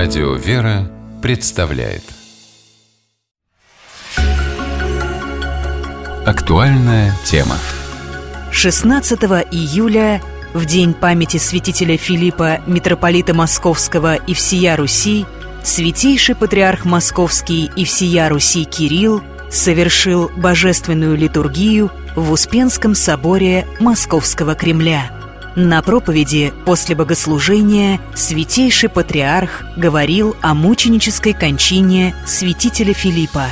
Радио «Вера» представляет актуальная тема. 16 июля, в день памяти святителя Филиппа, митрополита Московского и всея Руси, святейший патриарх Московский и всея Руси Кирилл совершил божественную литургию в Успенском соборе Московского Кремля. На проповеди после богослужения святейший патриарх говорил о мученической кончине святителя Филиппа.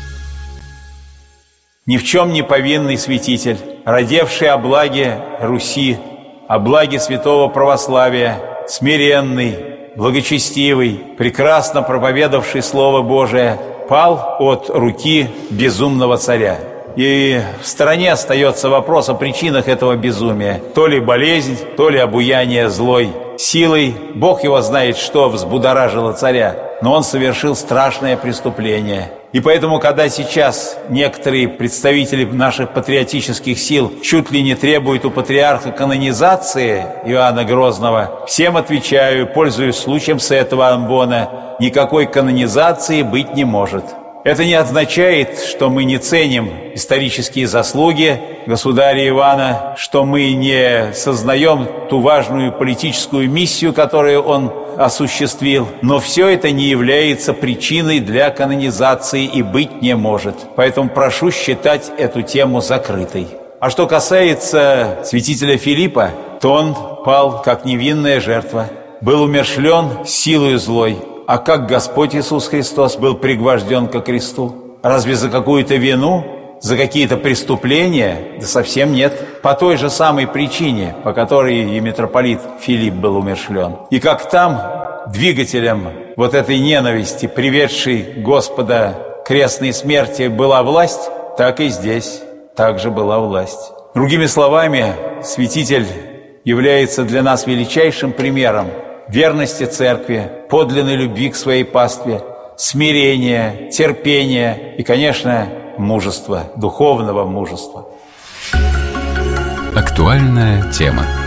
Ни в чем не повинный святитель, родевший о благе Руси, о благе святого православия, смиренный, благочестивый, прекрасно проповедавший Слово Божие, пал от руки безумного царя. И в стороне остается вопрос о причинах этого безумия. То ли болезнь, то ли обуяние злой силой. Бог его знает, что взбудоражило царя, но он совершил страшное преступление. И поэтому, когда сейчас некоторые представители наших патриотических сил чуть ли не требуют у патриарха канонизации Иоанна Грозного, всем отвечаю, пользуясь случаем с этого амвона: никакой канонизации быть не может. Это не означает, что мы не ценим исторические заслуги государя Ивана, что мы не сознаем ту важную политическую миссию, которую он осуществил, но все это не является причиной для канонизации и быть не может. Поэтому прошу считать эту тему закрытой. А что касается святителя Филиппа, то он пал как невинная жертва, был умерщвлен силою злой. А как Господь Иисус Христос был пригвожден ко кресту? Разве за какую-то вину, за какие-то преступления? Да совсем нет. По той же самой причине, по которой и митрополит Филипп был умерщвлен. И как там двигателем вот этой ненависти, приведшей Господа к крестной смерти, была власть, так и здесь также была власть. Другими словами, святитель является для нас величайшим примером верности церкви, подлинной любви к своей пастве, смирения, терпения и, конечно, мужества, духовного мужества. Актуальная тема.